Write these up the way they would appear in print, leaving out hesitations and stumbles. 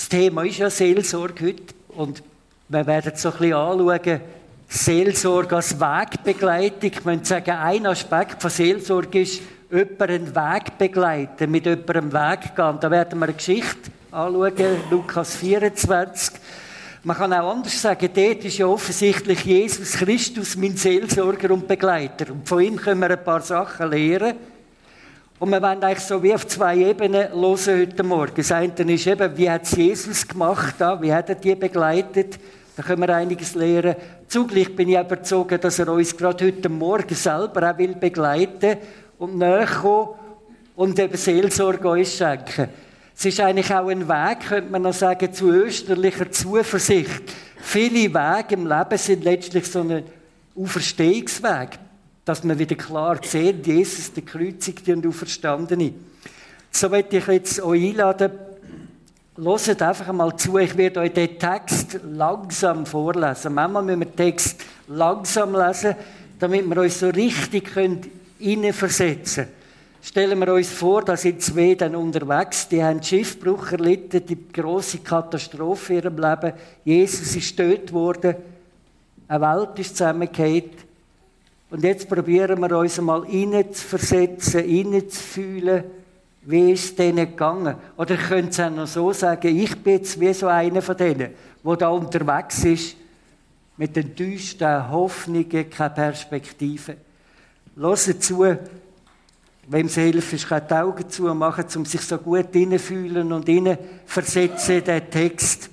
Thema ist ja Seelsorge heute und wir werden es so ein bisschen anschauen, Seelsorge als Wegbegleitung. Ich möchte sagen, ein Aspekt von Seelsorge ist, jemanden einen Weg begleiten, mit jemandem Weg gehen. Da werden wir eine Geschichte anschauen, Lukas 24. Man kann auch anders sagen, dort ist ja offensichtlich Jesus Christus mein Seelsorger und Begleiter. Und von ihm können wir ein paar Sachen lernen. Und wir wollen eigentlich so wie auf zwei Ebenen hören heute Morgen. Das eine ist eben, wie hat es Jesus gemacht, wie hat er die begleitet? Da können wir einiges lernen. Zugleich bin ich überzeugt, dass er uns gerade heute Morgen selber auch begleiten will und näher kommen und eben Seelsorge uns schenken. Es ist eigentlich auch ein Weg, könnte man noch sagen, zu österlicher Zuversicht. Viele Wege im Leben sind letztlich so ein Auferstehungsweg, dass man wieder klar sieht, Jesus, der Gekreuzigte und Auferstandene. So möchte ich jetzt euch einladen, hört einfach einmal zu, ich werde euch den Text langsam vorlesen. Manchmal müssen wir den Text langsam lesen, damit wir uns so richtig hineinversetzen können. Stellen wir uns vor, da sind zwei dann unterwegs, die haben Schiffbruch erlitten, die grosse Katastrophe in ihrem Leben. Jesus ist getötet worden, eine Welt ist zusammengefallen. Und jetzt probieren wir uns einmal hineinzuversetzen, hineinzufühlen, wie ist es denen gegangen? Oder ihr könnt es auch noch so sagen, ich bin jetzt wie so einer von denen, der da unterwegs ist, mit enttäuschten Hoffnungen, keine Perspektive. Hört zu, wem es hilft, ist, kann die Augen zumachen, um sich so gut hineinfühlen und hineinversetzen in den Text.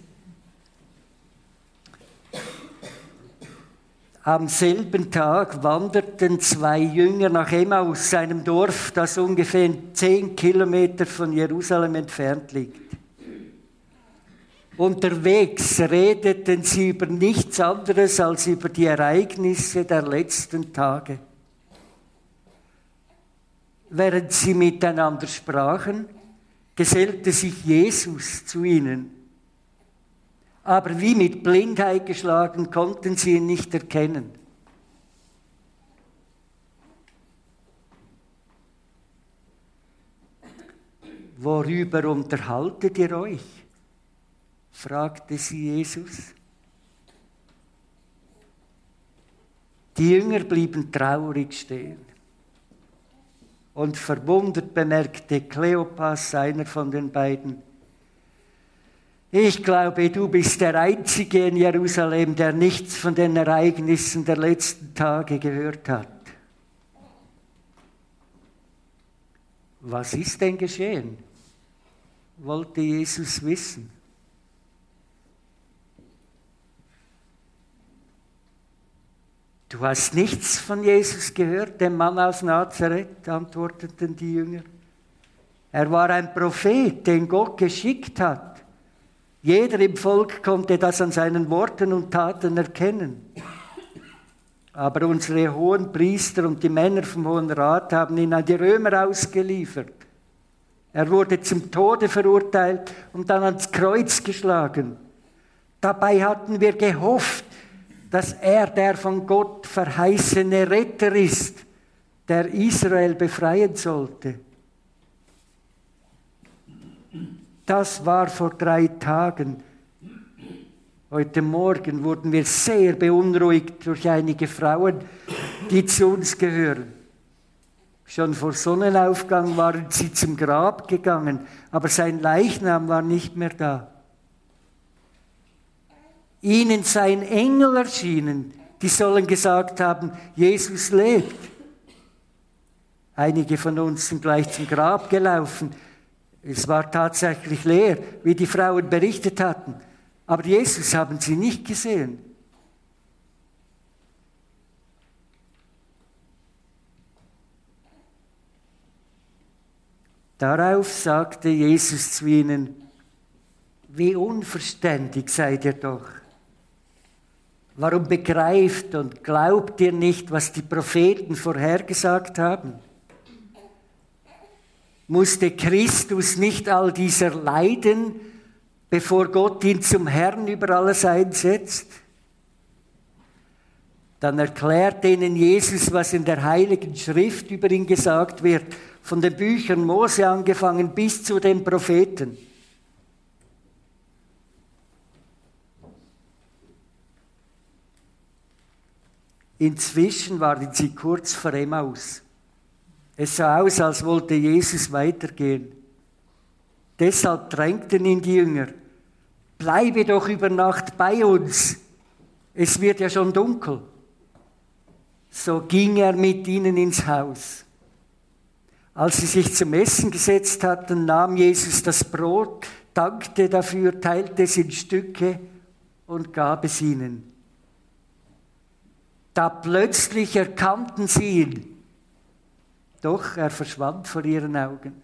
Am selben Tag wanderten zwei Jünger nach Emmaus, einem Dorf, das ungefähr 10 Kilometer von Jerusalem entfernt liegt. Unterwegs redeten sie über nichts anderes als über die Ereignisse der letzten Tage. Während sie miteinander sprachen, gesellte sich Jesus zu ihnen. Aber wie mit Blindheit geschlagen, konnten sie ihn nicht erkennen. Worüber unterhaltet ihr euch? Fragte sie Jesus. Die Jünger blieben traurig stehen. Und verwundert bemerkte Kleopas, einer von den beiden: Ich glaube, du bist der Einzige in Jerusalem, der nichts von den Ereignissen der letzten Tage gehört hat. Was ist denn geschehen? Wollte Jesus wissen. Du hast nichts von Jesus gehört, dem Mann aus Nazareth, antworteten die Jünger. Er war ein Prophet, den Gott geschickt hat. Jeder im Volk konnte das an seinen Worten und Taten erkennen. Aber unsere hohen Priester und die Männer vom Hohen Rat haben ihn an die Römer ausgeliefert. Er wurde zum Tode verurteilt und dann ans Kreuz geschlagen. Dabei hatten wir gehofft, dass er der von Gott verheißene Retter ist, der Israel befreien sollte. Das war vor 3 Tagen. Heute Morgen wurden wir sehr beunruhigt durch einige Frauen, die zu uns gehören. Schon vor Sonnenaufgang waren sie zum Grab gegangen, aber sein Leichnam war nicht mehr da. Ihnen sei ein Engel erschienen, die sollen gesagt haben, Jesus lebt. Einige von uns sind gleich zum Grab gelaufen. Es war tatsächlich leer, wie die Frauen berichtet hatten. Aber Jesus haben sie nicht gesehen. Darauf sagte Jesus zu ihnen: Wie unverständig seid ihr doch. Warum begreift und glaubt ihr nicht, was die Propheten vorhergesagt haben? Musste Christus nicht all dieser leiden, bevor Gott ihn zum Herrn über alles einsetzt? Dann erklärt ihnen Jesus, was in der Heiligen Schrift über ihn gesagt wird, von den Büchern Mose angefangen bis zu den Propheten. Inzwischen waren sie kurz vor Emmaus. Es sah aus, als wollte Jesus weitergehen. Deshalb drängten ihn die Jünger: Bleibe doch über Nacht bei uns. Es wird ja schon dunkel. So ging er mit ihnen ins Haus. Als sie sich zum Essen gesetzt hatten, nahm Jesus das Brot, dankte dafür, teilte es in Stücke und gab es ihnen. Da plötzlich erkannten sie ihn. Doch er verschwand vor ihren Augen.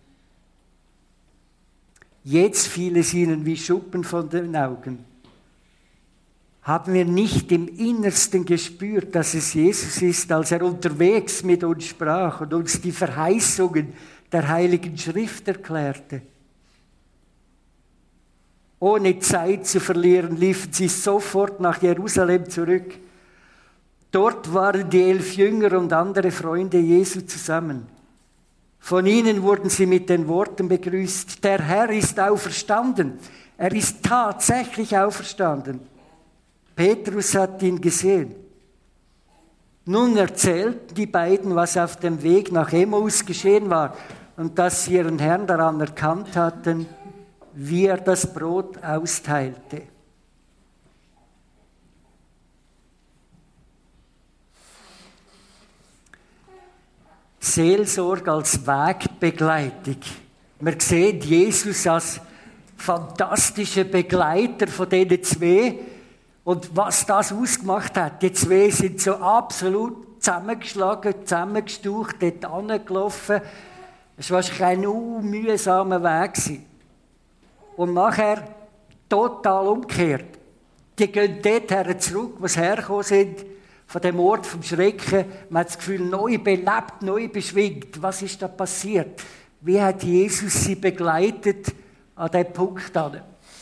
Jetzt fiel es ihnen wie Schuppen von den Augen. Haben wir nicht im Innersten gespürt, dass es Jesus ist, als er unterwegs mit uns sprach und uns die Verheißungen der Heiligen Schrift erklärte? Ohne Zeit zu verlieren, liefen sie sofort nach Jerusalem zurück. Dort waren die 11 Jünger und andere Freunde Jesu zusammen. Von ihnen wurden sie mit den Worten begrüßt: Der Herr ist auferstanden. Er ist tatsächlich auferstanden. Petrus hat ihn gesehen. Nun erzählten die beiden, was auf dem Weg nach Emmaus geschehen war und dass sie ihren Herrn daran erkannt hatten, wie er das Brot austeilte. Seelsorge als Wegbegleitung. Wir sehen Jesus als fantastischer Begleiter von diesen zwei. Und was das ausgemacht hat, die zwei sind so absolut zusammengeschlagen, zusammengestaucht, dort angelaufen. Es war wahrscheinlich ein mühsamer Weg. Und nachher total umgekehrt. Die gehen dorthin zurück, wo sie hergekommen sind, von dem Ort vom Schrecken. Man hat das Gefühl, neu belebt, neu beschwingt. Was ist da passiert? Wie hat Jesus sie begleitet an diesem Punkt an?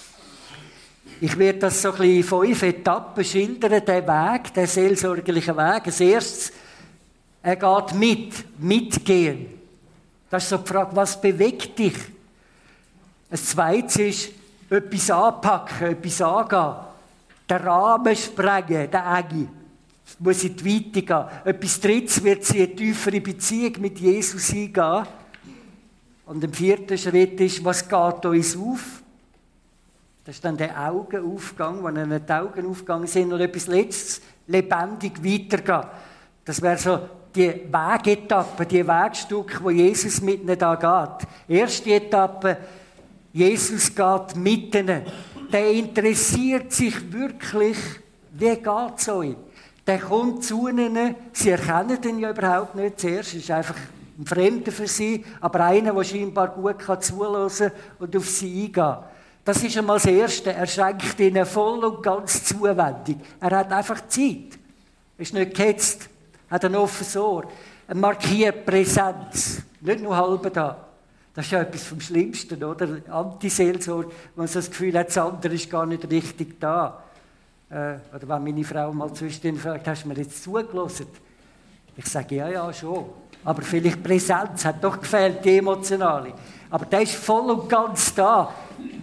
Ich werde das so ein bisschen in 5 Etappen schildern, den Weg, den seelsorgerlichen Weg. Als erstes, er geht mitgehen. Das ist so die Frage, was bewegt dich? Ein zweites ist, etwas anpacken, etwas angehen. Den Rahmen sprengen, den enge. Es muss in die Weite gehen. Etwas drittes wird sie eine tiefere Beziehung mit Jesus eingehen. Und im 4. Schritt ist, was geht uns auf? Das ist dann der Augenaufgang, wenn ihnen die Augen aufgegangen sind. Und etwas Letztes, lebendig weitergehen. Das wäre so die Wegetappe, die Wegstücke, wo Jesus mit ihnen da geht. Erste Etappe, Jesus geht mit ihnen. Der interessiert sich wirklich, wie geht es euch? Der kommt zu ihnen, sie erkennen ihn ja überhaupt nicht zuerst, ist einfach ein Fremder für sie, aber einer, der scheinbar gut zuhören kann und auf sie eingehen. Das ist einmal das Erste. Er schenkt ihnen voll und ganz Zuwendung. Er hat einfach Zeit. Er ist nicht gehetzt. Er hat ein offenes Ohr. Er markiert Präsenz. Nicht nur halb da. Das ist ja etwas vom Schlimmsten, oder? Antiseelsorge, wenn man so das Gefühl hat, das andere ist gar nicht richtig da. Oder wenn meine Frau mal zwischendurch fragt, hast du mir jetzt zugelassen? Ich sage, ja, schon. Aber vielleicht Präsenz hat doch gefehlt, die emotionale. Aber der ist voll und ganz da.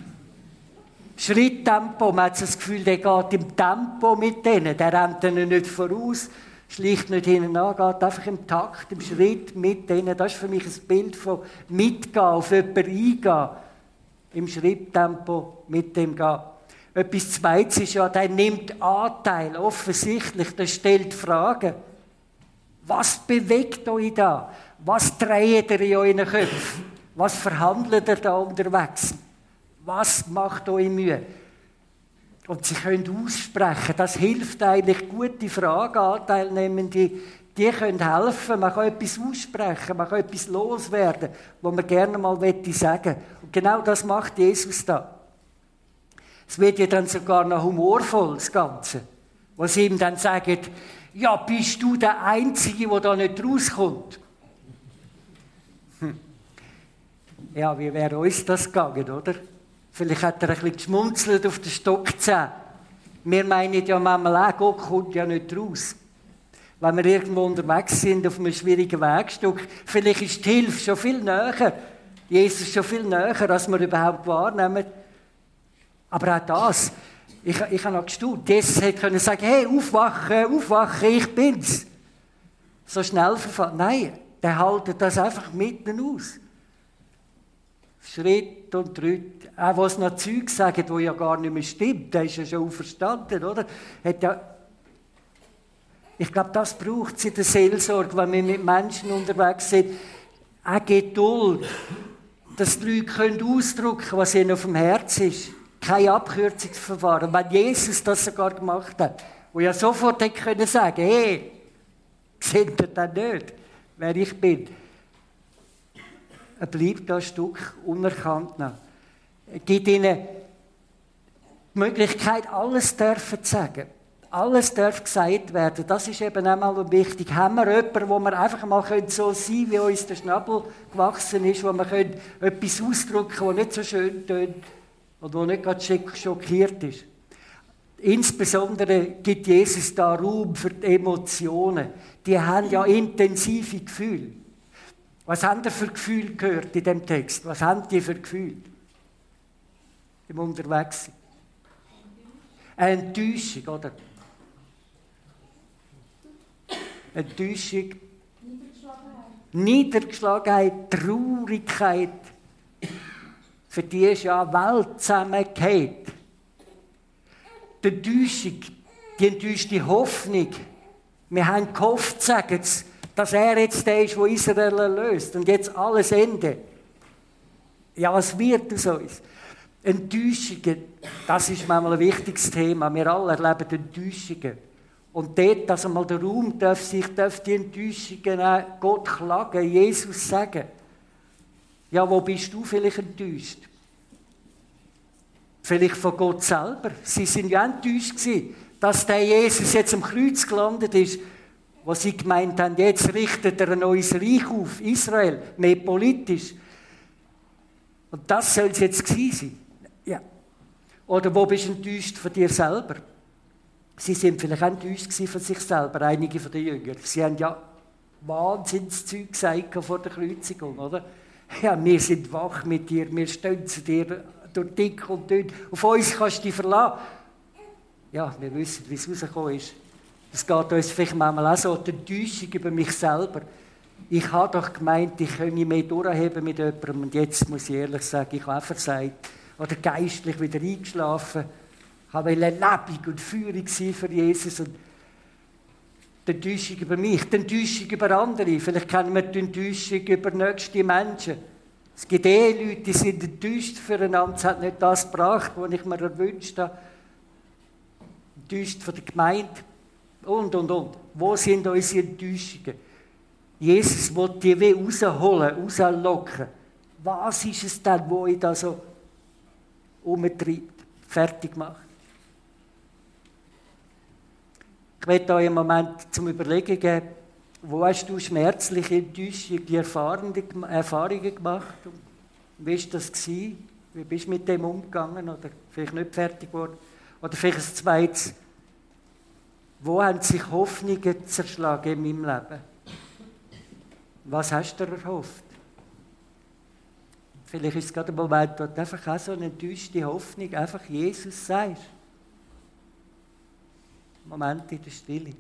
Schritttempo, man hat das Gefühl, der geht im Tempo mit denen. Der rennt ihnen nicht voraus, schleicht nicht hinten an, geht einfach im Takt, im Schritt mit denen. Das ist für mich ein Bild von mitgehen, auf jemanden eingehen. Im Schritttempo mit dem gehen. Etwas Zweites ist ja, der nimmt Anteil, offensichtlich, der stellt Fragen. Was bewegt euch da? Was dreht ihr in euren Köpfen? Was verhandelt ihr da unterwegs? Was macht euch Mühe? Und sie können aussprechen. Das hilft eigentlich, gute Fragen an Teilnehmende. Die können helfen. Man kann etwas aussprechen, man kann etwas loswerden, was man gerne mal sagen möchte. Und genau das macht Jesus da. Es wird ja dann sogar noch humorvoll, das Ganze. Wo sie ihm dann sagen, ja, bist du der Einzige, der da nicht rauskommt? Ja, wie wäre uns das gegangen, oder? Vielleicht hat er ein bisschen geschmunzelt auf den Stockzähnen. Wir meinen ja manchmal auch, Gott kommt ja nicht raus. Wenn wir irgendwo unterwegs sind, auf einem schwierigen Wegstück, vielleicht ist die Hilfe schon viel näher. Jesus schon viel näher, als wir überhaupt wahrnehmen. Aber auch das, ich habe noch gestaunt. Jesus hätte können sagen, hey, aufwachen, ich bin's. so schnell verfahren. Nein, der hält das einfach mitten aus. Schritt und Tritt. Auch was noch Zeug sagen, die ja gar nicht mehr stimmt, der ist ja schon verstanden, oder? Ich glaube, das braucht es in der Seelsorge, wenn wir mit Menschen unterwegs sind. Auch Geduld, dass die Leute ausdrücken können, was ihnen auf dem Herzen ist. Kein Abkürzungsverfahren. Wenn Jesus das sogar gemacht hat, wo ja sofort hätte können sagen, hey, seht ihr denn nicht, wer ich bin? Er bleibt da ein Stück unerkannt noch. Er gibt ihnen die Möglichkeit, alles dürfen zu sagen. Alles darf gesagt werden. Das ist eben einmal wichtig. Haben wir jemanden, wo wir einfach mal so sein können, wie uns der Schnabel gewachsen ist, wo wir etwas ausdrücken können, das nicht so schön tönt und wo nicht gerade schockiert ist. Insbesondere gibt Jesus da Raum für die Emotionen. Die haben ja intensive Gefühle. Was haben die für Gefühle gehört in dem Text? Was haben die für Gefühle im Unterwegssein? Eine Enttäuschung, oder? Enttäuschung, Niedergeschlagenheit, Traurigkeit. Für die ist ja eine Welt zusammengefallen. Die Enttäuschung, die enttäuschte Hoffnung. Wir haben gehofft, sagen sie, dass er jetzt der ist, der Israel erlöst. Und jetzt alles Ende. Ja, was wird aus uns? Enttäuschungen, das ist manchmal ein wichtiges Thema. Wir alle erleben Enttäuschungen. Und dort, dass einmal der Raum darf die Enttäuschungen auch Gott klagen, Jesus sagen. Ja, wo bist du vielleicht enttäuscht? Vielleicht von Gott selber. Sie sind ja enttäuscht gewesen, dass der Jesus jetzt am Kreuz gelandet ist, wo sie gemeint haben, jetzt richtet er ein neues Reich auf, Israel, mehr politisch. Und das soll es jetzt gewesen sein. Ja. Oder wo bist du enttäuscht von dir selber? Sie sind vielleicht auch enttäuscht von sich selber, einige von den Jüngern. Sie haben ja Wahnsinnszeug gesagt vor der Kreuzigung, oder? Ja, wir sind wach mit dir, wir stehen zu dir durch dick und dünn. Auf uns kannst du dich verlassen. Ja, wir wissen, wie es rausgekommen ist. Es geht uns vielleicht manchmal auch so, die Enttäuschung über mich selber. Ich habe doch gemeint, ich könne mehr durchheben mit jemandem und jetzt muss ich ehrlich sagen, ich habe auch versagt. Oder geistlich wieder eingeschlafen. Ich wollte lebendig und feurig sein für Jesus. Und die Enttäuschung über mich, die Enttäuschung über andere. Vielleicht kennen wir die Enttäuschung über nächste Menschen. Es gibt Leute, die sind enttäuscht füreinander. Es hat nicht das gebracht, was ich mir erwünscht habe. Enttäuscht von der Gemeinde. Und. Wo sind unsere Enttäuschungen? Jesus will die wie rausholen, rauslocken. Was ist es denn, wo ich da so umtreibt, fertig macht? Ich möchte euch einen Moment zum Überlegen geben, wo hast du schmerzliche Enttäuschung, die Erfahrungen gemacht? Wie war das gewesen? Wie bist du mit dem umgegangen? Oder vielleicht nicht fertig geworden? Oder vielleicht ein zweites, wo haben sich Hoffnungen zerschlagen in meinem Leben? Was hast du dir erhofft? Vielleicht ist es gerade ein Moment, wo du einfach auch so eine enttäuschte Hoffnung einfach Jesus sagst. Moment in der Stille.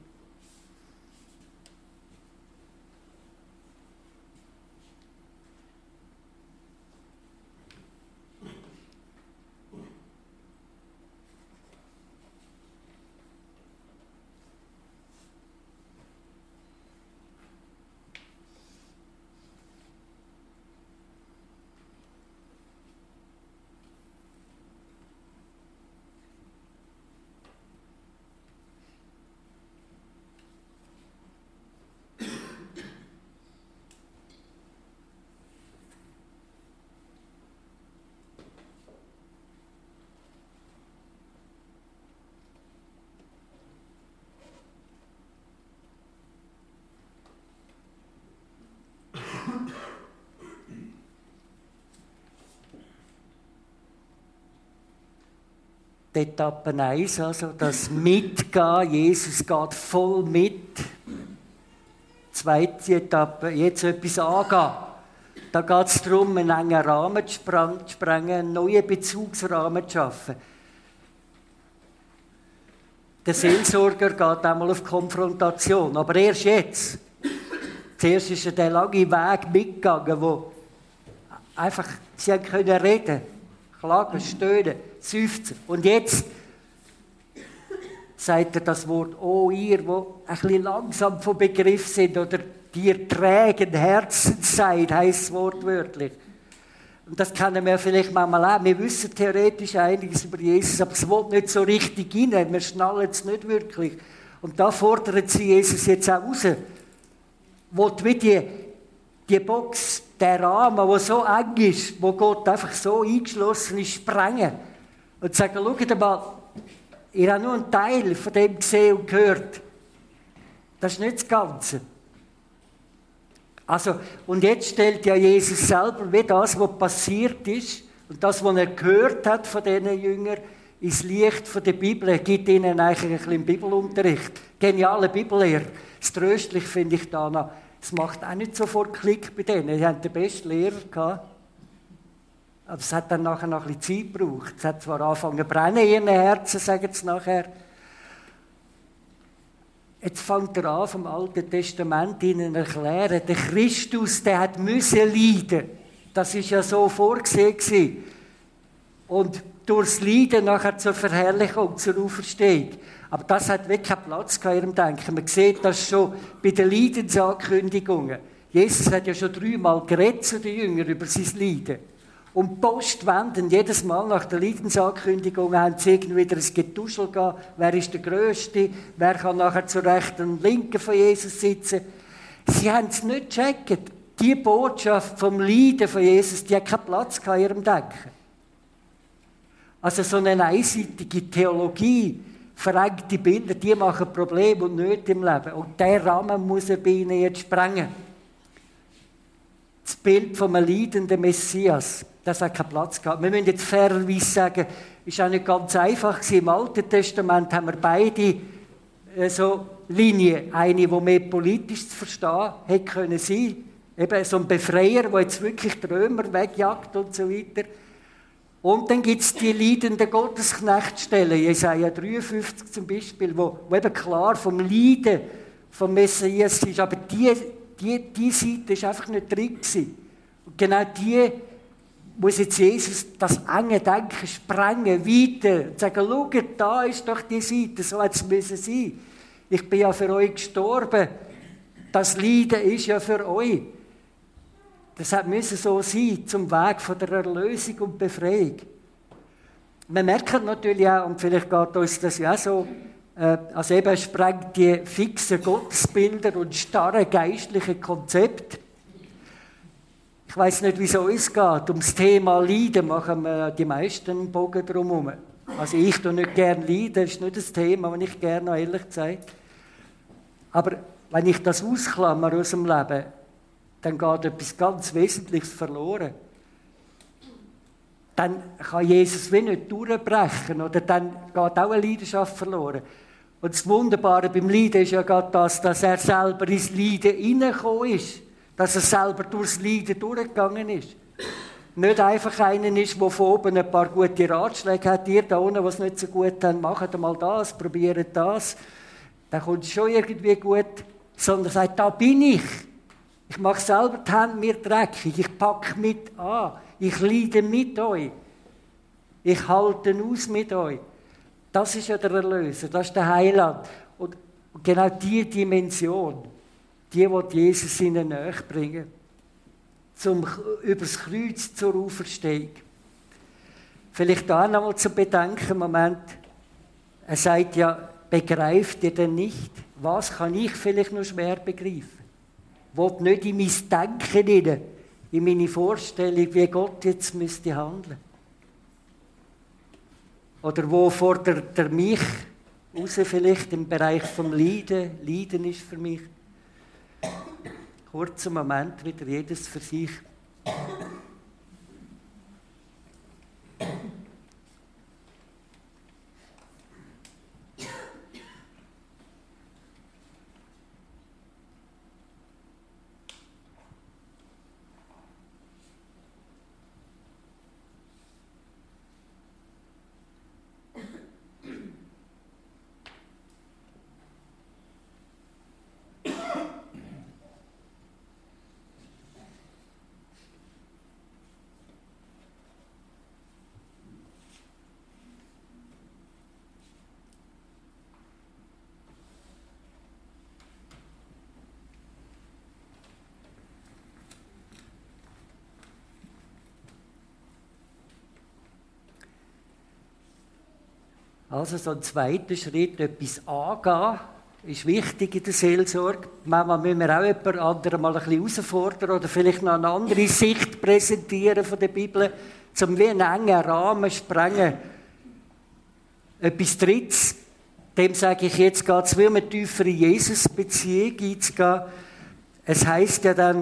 Etappe 1, also das Mitgehen, Jesus geht voll mit. Zweite Etappe, jetzt etwas angehen. Da geht es darum, einen engen Rahmen zu sprengen, einen neuen Bezugsrahmen zu schaffen. Der Seelsorger geht einmal auf Konfrontation, aber erst jetzt. Zuerst ist er den langen Weg mitgegangen, wo einfach, sie können reden, klagen, stöhnen, seufzen. Und jetzt sagt er das Wort, oh ihr, wo ein bisschen langsam vom Begriff sind, oder dir trägen Herzens seid, heisst es wortwörtlich. Und das kennen wir vielleicht manchmal auch. Wir wissen theoretisch einiges über Jesus, aber es will nicht so richtig rein. Wir schnallen es nicht wirklich. Und da fordern sie Jesus jetzt auch raus. Will wie die Box, der Rahmen, der so eng ist, wo Gott einfach so eingeschlossen ist, sprengen. Und sagen, schaut mal, ihr habt nur einen Teil von dem gesehen und gehört. Das ist nicht das Ganze. Also, und jetzt stellt ja Jesus selber wie das, was passiert ist, und das, was er gehört hat von diesen Jüngern, ins Licht von der Bibel. Er gibt ihnen eigentlich ein bisschen Bibelunterricht. Geniale Bibellehrer. Das Tröstliche finde ich da noch. Es macht auch nicht sofort Klick bei denen. Sie hatten den besten Lehrer gehabt. Aber es hat dann nachher noch ein bisschen Zeit gebraucht. Es hat zwar angefangen zu brennen in ihren Herzen, sagen sie nachher. Jetzt fängt er an, vom Alten Testament ihnen zu erklären, der Christus, der hat müssen leiden. Das ist ja so vorgesehen gewesen. Und durchs Leiden nachher zur Verherrlichung, zur Auferstehung. Aber das hat wirklich keinen Platz in ihrem Denken. Man sieht das schon bei den Leidensankündigungen. Jesus hat ja schon 3-mal geredet zu den Jüngern über sein Leiden. Und postwendend, jedes Mal nach der Leidensankündigung, haben sie irgendwie wieder ein Getuschel gehabt. Wer ist der Größte? Wer kann nachher zur Rechten und Linken von Jesus sitzen? Sie haben es nicht gecheckt. Die Botschaft vom Leiden von Jesus, die hat keinen Platz in ihrem Denken. Also so eine einseitige Theologie, verengte Bilder, die machen Probleme und Nöte im Leben. Und der Rahmen muss er bei ihnen jetzt sprengen. Das Bild vom leidenden Messias, das hat keinen Platz gehabt. Wir müssen jetzt fairerweise sagen, ist auch nicht ganz einfach gewesen. Im Alten Testament haben wir beide so Linien. Eine, die mehr politisch zu verstehen hätte können sein. Eben so ein Befreier, der jetzt wirklich die Römer wegjagt und so weiter. Und dann gibt es die leidenden Gottesknechtstellen, Jesaja 53 zum Beispiel, wo eben klar vom Leiden vom Messias ist. Aber die Seite ist einfach nicht drin gewesen. Und genau die muss jetzt Jesus das enge Denken sprengen, weiter und sagen, schaut, da ist doch die Seite, so hat es müssen sein. Ich bin ja für euch gestorben. Das Leiden ist ja für euch. Das müsse so sein, zum Weg von der Erlösung und Befreiung. Wir merken natürlich auch, und vielleicht geht uns das ja auch so, also eben sprengt die fixen Gottesbilder und starren geistlichen Konzepte. Ich weiss nicht, wie es uns geht. Um das Thema Leiden machen wir die meisten einen Bogen drumherum. Also ich tue nicht gerne leiden, das ist nicht das Thema, das ich gerne noch ehrlich gesagt. Aber wenn ich das ausklammer aus dem Leben, dann geht etwas ganz Wesentliches verloren. Dann kann Jesus wie nicht durchbrechen oder dann geht auch eine Leidenschaft verloren. Und das Wunderbare beim Leiden ist ja gerade das, dass er selber ins Leiden hineingekommen ist. Dass er selber durchs Leiden durchgegangen ist. Nicht einfach einer ist, der von oben ein paar gute Ratschläge hat. Ihr da unten, die es nicht so gut haben, macht mal das, probiert das. Dann kommt es schon irgendwie gut. Sondern sagt, da bin ich. Ich mache selber die Hände mir dreckig. Ich packe mit an. Ich leide mit euch. Ich halte aus mit euch. Das ist ja der Erlöser, das ist der Heiland. Und genau diese Dimension, die will Jesus ihnen näher bringen. Übers Kreuz zur Auferstehung. Vielleicht da noch mal zu bedenken, Moment. Er sagt ja, begreift ihr denn nicht? Was kann ich vielleicht noch schwer begreifen? Will nicht in mein Denken hinein, in meine Vorstellung, wie Gott jetzt müsste handeln. Oder wo fordert er mich raus, vielleicht im Bereich vom Leiden? Leiden ist für mich. Kurzer Moment, wieder jedes für sich. Also so ein zweiter Schritt, etwas angehen, ist wichtig in der Seelsorge. Manchmal müssen wir auch jemand anderen mal ein bisschen herausfordern oder vielleicht noch eine andere Sicht präsentieren von der Bibel, um wie einen engen Rahmen zu sprengen. Etwas Drittes, dem sage ich jetzt, geht es wie um eine tiefere Jesus-Beziehung einzugehen. Es heisst ja dann,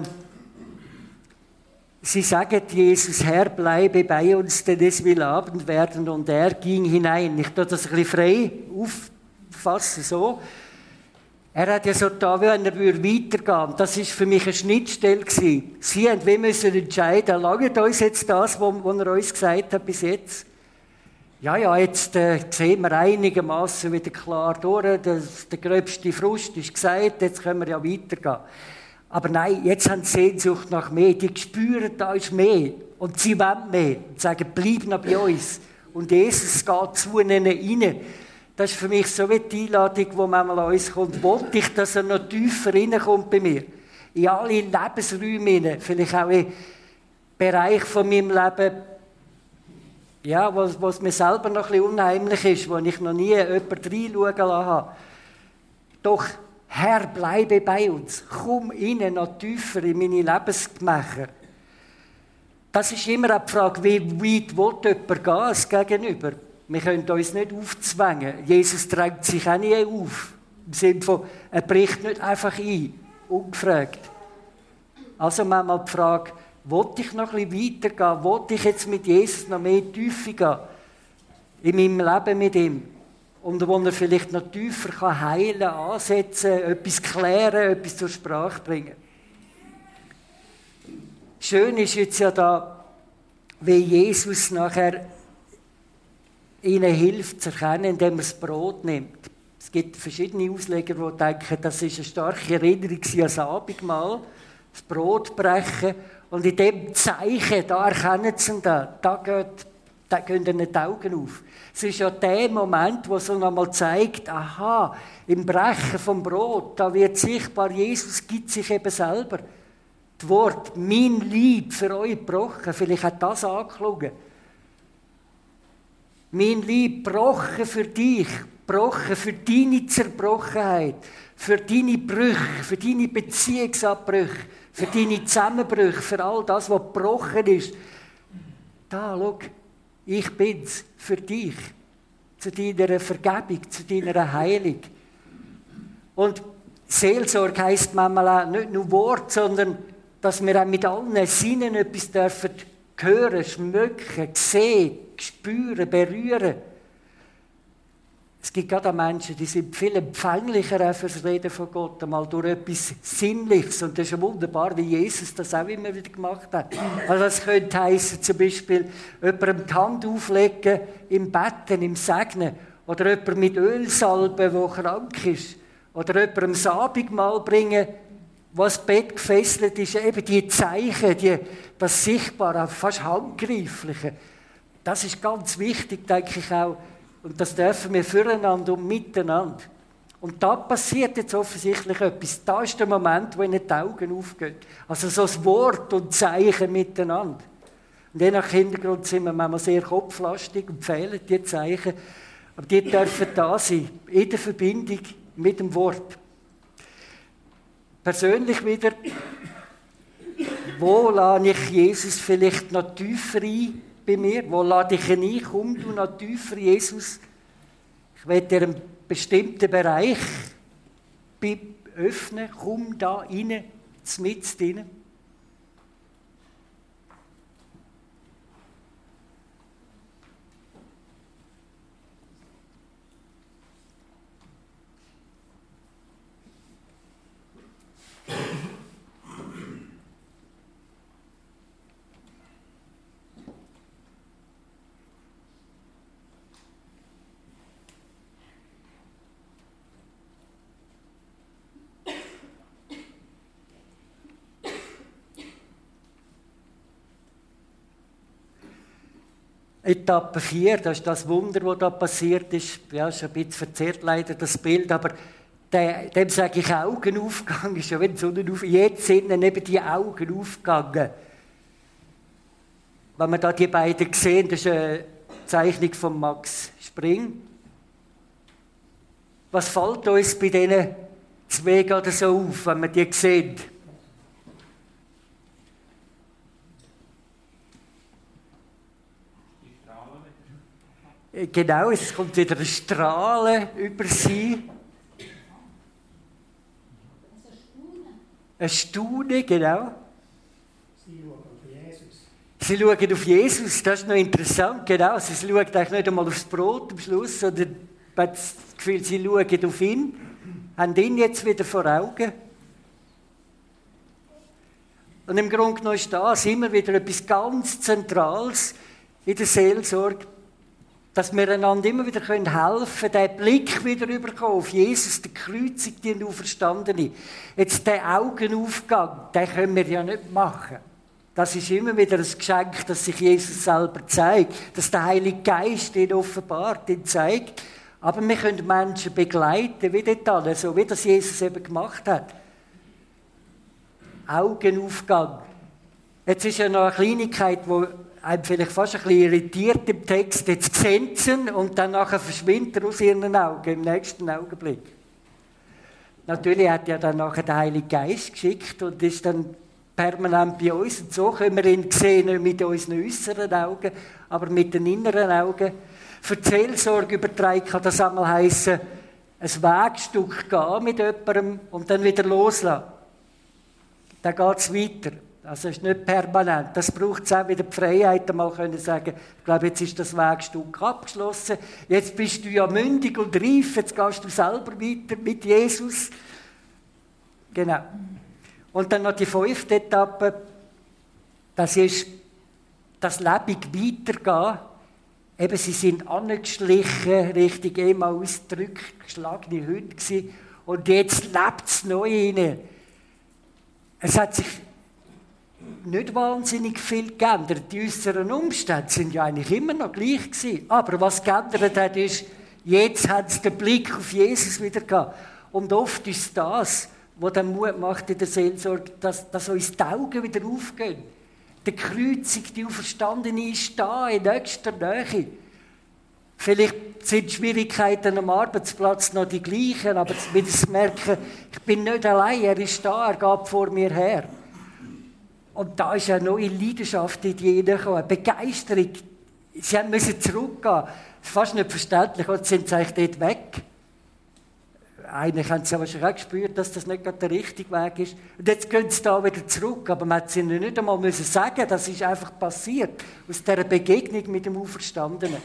sie sagen Jesus, Herr, bleibe bei uns, denn es will Abend werden. Und er ging hinein. Ich tue das ein bisschen frei auffassen, so. Er hat ja so da, wenn er weitergehen würde. Das war für mich eine Schnittstelle. Sie und wir müssen entscheiden, langt uns jetzt das, was er uns gesagt hat bis jetzt? Ja, jetzt sehen wir einigermaßen wieder klar durch. Der gröbste Frust ist gesagt, jetzt können wir ja weitergehen. Aber nein, jetzt haben sie Sehnsucht nach mehr. Die spüren, da ist mehr. Und sie wollen mehr. Und sagen, bleib noch bei uns. Und Jesus geht zu ihnen rein. Das ist für mich so wie die Einladung, die manchmal an uns kommt. Wollte ich, dass er noch tiefer reinkommt bei mir? In alle Lebensräume hinein. Vielleicht auch in Bereich von meinem Leben, ja, was mir selber noch ein bisschen unheimlich ist, wo ich noch nie jemanden reinschauen lassen habe. Doch, Herr, bleibe bei uns. Komm rein, noch tiefer in meine Lebensgemächer. Das ist immer auch die Frage, wie weit will jemand gehen, das Gegenüber. Wir können uns nicht aufzwängen. Jesus drängt sich auch nie auf. Im Sinne von, er bricht nicht einfach ein, ungefragt. Also manchmal die Frage, will ich noch ein bisschen weitergehen? Will ich jetzt mit Jesus noch mehr Tiefe gehen? In meinem Leben mit ihm? Und wo er vielleicht noch tiefer heilen kann, ansetzen, etwas klären, etwas zur Sprache bringen. Schön ist jetzt ja da, wie Jesus nachher ihnen hilft zu erkennen, indem er das Brot nimmt. Es gibt verschiedene Ausleger, die denken, das ist eine starke Erinnerung an das Abendmahl, das Brot brechen. Und in dem Zeichen, da erkennen sie ihn, da gehen ihnen die Augen auf. Es ist ja der Moment, wo so nochmal zeigt, aha, im Brechen vom Brot, da wird sichtbar, Jesus gibt sich eben selber. Das Wort, mein Leib für euch gebrochen, vielleicht hat das angeklungen. Mein Leib gebrochen für dich, gebrochen für deine Zerbrochenheit, für deine Brüche, für deine Beziehungsabbrüche, für deine Zusammenbrüche, für all das, was gebrochen ist. Da, schau, ich bin's für dich, zu deiner Vergebung, zu deiner Heilung. Und Seelsorge heisst manchmal auch nicht nur Wort, sondern dass wir auch mit allen Sinnen etwas dürfen hören, schmecken, sehen, spüren, berühren. Es gibt gerade auch Menschen, die sind viel empfänglicher für das Reden von Gott, einmal durch etwas Sinnliches. Und das ist ja wunderbar, wie Jesus das auch immer wieder gemacht hat. Also das könnte heissen, zum Beispiel, jemandem die Hand auflegen, im Betten, im Segnen. Oder jemand mit Öl salben, der krank ist. Oder jemandem das Abendmahl bringen, was Bett gefesselt ist. Eben die Zeichen, das Sichtbare, fast Handgreifliche. Das ist ganz wichtig, denke ich auch. Und das dürfen wir füreinander und miteinander. Und da passiert jetzt offensichtlich etwas. Da ist der Moment, wo ihnen die Augen aufgehen. Also so das Wort und Zeichen miteinander. Und je nach Hintergrund sind wir manchmal sehr kopflastig und fehlen die Zeichen. Aber die dürfen da sein, in der Verbindung mit dem Wort. Persönlich wieder, wo lade ich Jesus vielleicht noch tiefer ein bei mir? Wo lade ich ihn ein? Komm du noch tiefer, Jesus. Ich will dir einen bestimmten Bereich öffnen. Komm da rein, mitten rein. Etappe 4, das ist das Wunder, das da passiert ist. Ja, ist ein bisschen verzerrt leider das Bild, aber dem sage ich Augenaufgang, ist ja wie die Sonnenaufgang. Jetzt sind dann eben die Augen aufgegangen. Wenn wir da die beiden sehen, das ist eine Zeichnung von Max Spring. Was fällt uns bei diesen zwei gerade so auf, wenn wir die sehen? Genau, es kommt wieder ein Strahlen über sie. Ein Staunen, genau. Sie schauen auf Jesus, das ist noch interessant, genau. Sie schauen eigentlich nicht einmal aufs Brot am Schluss, sondern man hat das Gefühl, sie schauen auf ihn, haben ihn jetzt wieder vor Augen. Und im Grunde genommen ist das immer wieder etwas ganz Zentrales in der Seelsorge, dass wir einander immer wieder helfen können, den Blick wieder überkommen auf Jesus, den Kreuzigten und Auferstandenen. Jetzt den Augenaufgang, den können wir ja nicht machen. Das ist immer wieder ein Geschenk, dass sich Jesus selber zeigt, dass der Heilige Geist ihn offenbart, ihn zeigt. Aber wir können Menschen begleiten, wie dort alle, so wie das Jesus eben gemacht hat. Augenaufgang. Jetzt ist ja noch eine Kleinigkeit, die einem vielleicht fast ein bisschen irritiert im Text. Jetzt sehen sie ihn und dann nachher verschwindet er aus ihren Augen im nächsten Augenblick. Natürlich hat er dann nachher den Heiligen Geist geschickt und ist dann permanent bei uns. Und so können wir ihn sehen, nicht mit unseren äußeren Augen, aber mit den inneren Augen. Für die Seelsorge übertragen kann das einmal heissen, ein Wegstück gehen mit jemandem und dann wieder loslassen. Dann geht es weiter. Also es ist nicht permanent. Das braucht es auch wieder die Freiheit, einmal können sagen, ich glaube, jetzt ist das Wegstück abgeschlossen. Jetzt bist du ja mündig und reif, jetzt gehst du selber weiter mit Jesus. Genau. Und dann noch die 5. Etappe, das ist das Leben weitergehen. Eben, sie sind angeschlichen, richtig einmal ausgedrückt, geschlagene Hunde gewesen. Und jetzt lebt es neu rein. Es hat sich nicht wahnsinnig viel geändert. Die äußeren Umstände sind ja eigentlich immer noch gleich gewesen. Aber was geändert hat, ist, jetzt hat es den Blick auf Jesus wieder gehabt. Und oft ist es das, was dann Mut macht in der Seelsorge, dass uns die Augen wieder aufgehen. Der Kreuzigte, Auferstandene ist da, in nächster Nähe. Vielleicht sind die Schwierigkeiten am Arbeitsplatz noch die gleichen, aber wieder zu merken, ich bin nicht allein, er ist da, er geht vor mir her. Und da ist eine neue Leidenschaft in die hineingekommen, eine Begeisterung. Sie müssen zurückgehen. Das ist fast nicht verständlich, und sind sie eigentlich dort weg. Eigentlich haben sie aber schon auch gespürt, dass das nicht gerade der richtige Weg ist. Und jetzt gehen sie da wieder zurück. Aber man hat sie ihnen nicht einmal sagen, das ist einfach passiert. Aus dieser Begegnung mit dem Auferstandenen.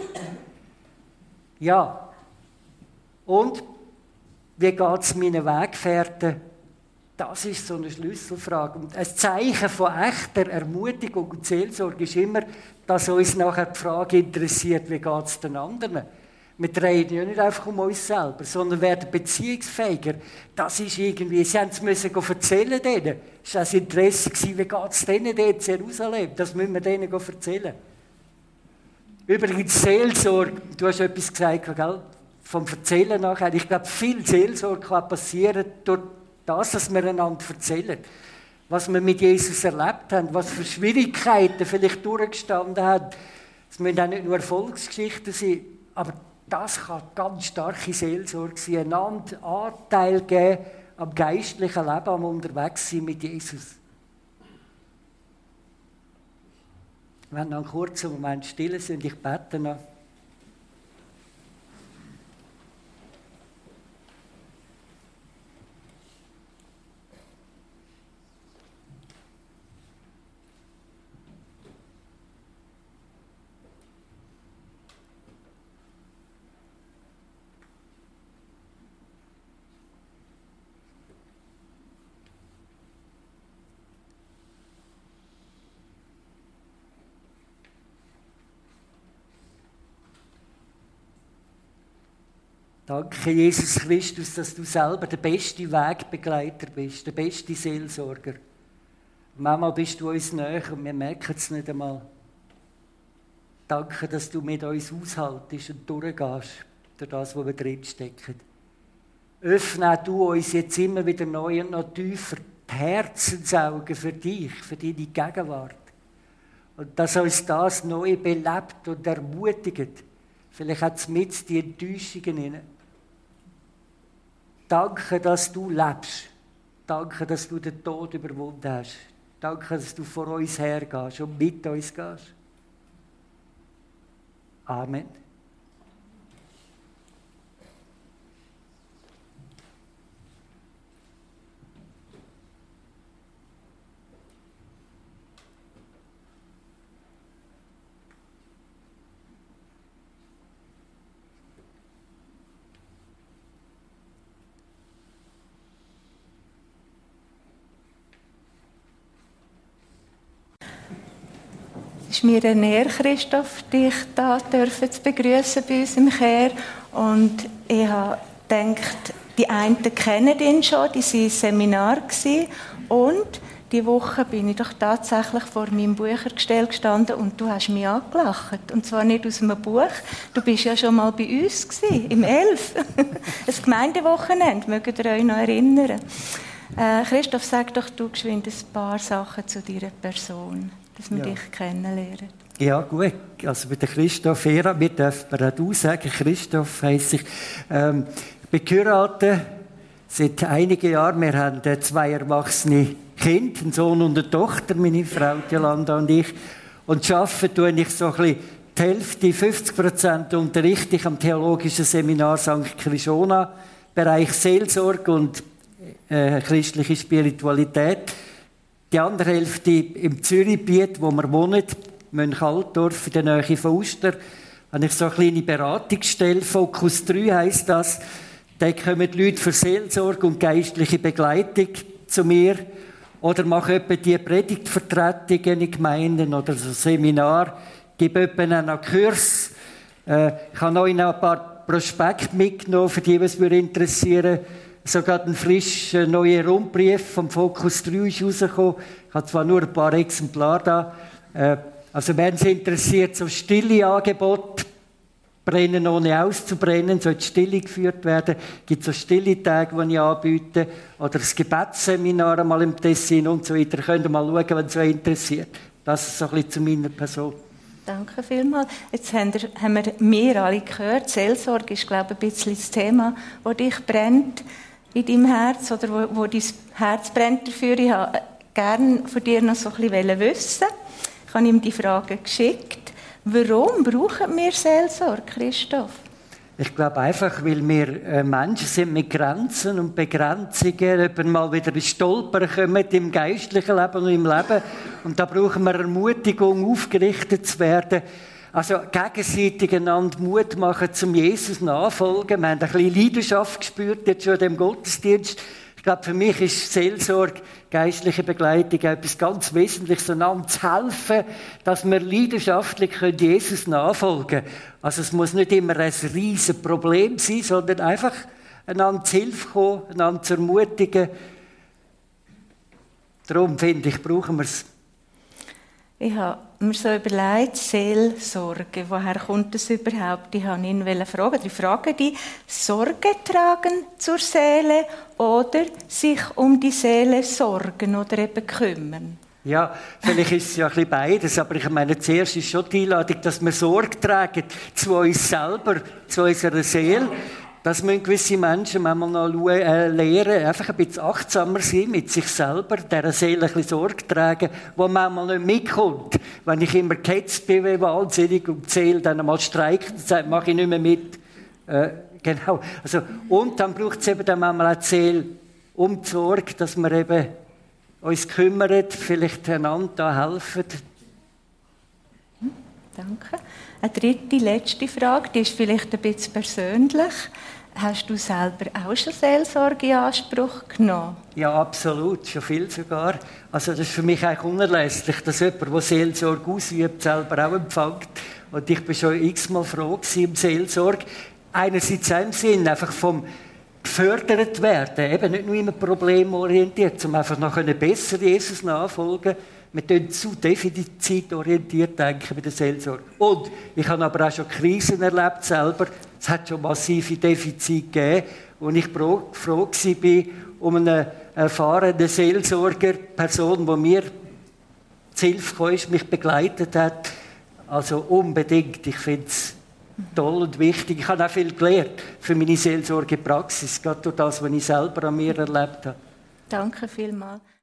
Ja. Und wie geht es meinen Weggefährten? Das ist so eine Schlüsselfrage. Und ein Zeichen von echter Ermutigung und Seelsorge ist immer, dass uns nachher die Frage interessiert, wie geht es den anderen? Wir reden ja nicht einfach um uns selber, sondern werden beziehungsfähiger. Das ist irgendwie, sie müssen erzählen denen. Es war das Interesse, wie geht es denen dort in Jerusalem? Das müssen wir denen erzählen. Übrigens, Seelsorge, du hast etwas gesagt, gell? Vom Erzählen nachher. Ich glaube, viel Seelsorge kann passieren durch das, was wir einander erzählen. Was wir mit Jesus erlebt haben, was für Schwierigkeiten vielleicht durchgestanden haben. Es müssen auch nicht nur Erfolgsgeschichten sein, aber das kann ganz starke Seelsorge sein, einander Anteil geben am geistlichen Leben, am Unterwegssein mit Jesus. Wenn noch einen kurzen Moment still sind, ich bete noch. Danke, Jesus Christus, dass du selber der beste Wegbegleiter bist, der beste Seelsorger. Manchmal bist du uns näher und wir merken es nicht einmal. Danke, dass du mit uns aushaltest und durchgehst durch das, wo wir drinstecken. Öffne du uns jetzt immer wieder neu und noch tiefer die Herzensaugen für dich, für deine Gegenwart. Und dass uns das neu belebt und ermutigt. Vielleicht hat es mit die Enttäuschungen inne. danke, dass du lebst. Danke, dass du den Tod überwunden hast. Danke, dass du vor uns hergehst und mit uns gehst. Amen. Es ist mir eine Ehre, Christoph, dich da zu begrüßen bei uns im Care. Und ich habe gedacht, die einen kennen ihn schon, die waren im Seminar. Und diese Woche bin ich doch tatsächlich vor meinem Büchergestell gestanden und du hast mich angelacht. Und zwar nicht aus einem Buch. Du bist ja schon mal bei uns gewesen, im 11. Ein Gemeindewochenende, mögt ihr euch noch erinnern? Christoph, sag doch du geschwind ein paar Sachen zu deiner Person, dass wir dich kennenlernen. Ja, gut. Also bei der Christoph Era, wir dürfen auch du sagen, Christoph heisst ich. Ich bin geheiratet seit einigen Jahren. Wir haben 2 erwachsene Kinder, einen Sohn und eine Tochter, meine Frau Jolanda und ich. Und arbeite tue ich so ein bisschen die Hälfte, 50% unterrichte ich am Theologischen Seminar St. Krishona, Bereich Seelsorge und christliche Spiritualität. Die andere Hälfte im Zürichgebiet, wo wir wohnen, Mönchaldorf, in der Nähe von Uster, habe ich so eine kleine Beratungsstelle, Fokus 3 heisst das. Da kommen die Leute für Seelsorge und geistliche Begleitung zu mir oder machen etwa die Predigtvertretungen in Gemeinden oder so Seminar, gebe etwa einen Kurs. Ich habe noch ein paar Prospekte mitgenommen, für die, was mich interessieren. Sogar ein frisch neuer Rundbrief vom Fokus 3 ist rausgekommen. Ich habe zwar nur ein paar Exemplare da. Also wenn es interessiert, so stille Angebote, brennen ohne auszubrennen, soll die Stille geführt werden. Es gibt so stille Tage, die ich anbiete. Oder das Gebetsseminar einmal im Tessin und so weiter. Könnt ihr mal schauen, wenn es euch interessiert. Das ist so ein bisschen zu meiner Person. Danke vielmals. Jetzt haben wir alle gehört, Seelsorge ist, glaube ich, ein bisschen das Thema, das dich brennt in deinem Herz oder wo dein Herz brennt dafür. Ich wollte gerne von dir noch so ein bisschen wissen. Ich habe ihm die Frage geschickt. Warum brauchen wir Seelsorge, Christoph? Ich glaube einfach, weil wir Menschen sind mit Grenzen und Begrenzungen, eben mal wieder ins Stolpern kommen im geistlichen Leben und im Leben. Und da brauchen wir Ermutigung, aufgerichtet zu werden. Also gegenseitig einander Mut machen, zum Jesus nachfolgen. Wir haben ein bisschen Leidenschaft gespürt jetzt schon in dem Gottesdienst. Ich glaube, für mich ist Seelsorge, geistliche Begleitung etwas ganz Wesentliches, einander zu helfen, dass wir leidenschaftlich Jesus nachfolgen können. Also es muss nicht immer ein riesiges Problem sein, sondern einfach einander zu Hilfe kommen, einander zu ermutigen. Darum finde ich, brauchen wir es. Ich habe mir so überlegt, Seelsorge, woher kommt das überhaupt? Ich wollte ihn fragen, die Frage, die Sorge tragen zur Seele oder sich um die Seele sorgen oder eben kümmern? Ja, vielleicht ist es ja ein bisschen beides, aber ich meine, zuerst ist schon die Einladung, dass wir Sorge tragen zu uns selber, zu unserer Seele. Das müssen gewisse Menschen manchmal noch lernen, einfach ein bisschen achtsamer sein mit sich selber, dieser Seele ein bisschen Sorge tragen, wo manchmal nicht mitkommt. Wenn ich immer gehetzt bin, wie wahnsinnig, und die Seele dann einmal streikt und sagt, mache ich nicht mehr mit. Genau. Also, und dann braucht es eben dann manchmal auch die Seele um die Sorge, dass wir eben uns kümmern, vielleicht einander da helfen. Danke. Eine dritte, letzte Frage, die ist vielleicht ein bisschen persönlich. Hast du selber auch schon Seelsorge in Anspruch genommen? Ja, absolut, schon viel sogar. Also das ist für mich eigentlich unerlässlich, dass jemand, der Seelsorge ausübt, selber auch empfängt. Und ich war schon x-mal froh im Seelsorge. Einerseits im Sinn, einfach vom gefördert werden, eben nicht nur immer problemorientiert, sondern einfach noch besser Jesus nachfolgen. Wir tun zu defizitorientiert denken bei der Seelsorge. Und ich habe aber auch schon Krisen erlebt selber. Es hat schon massive Defizite gegeben. Und ich froh war um eine erfahrene Seelsorgerperson, die mir zu Hilfe kam, mich begleitet hat. Also unbedingt. Ich finde es toll und wichtig. Ich habe auch viel gelernt für meine Seelsorgepraxis, gerade durch das, was ich selber an mir erlebt habe. Danke vielmals.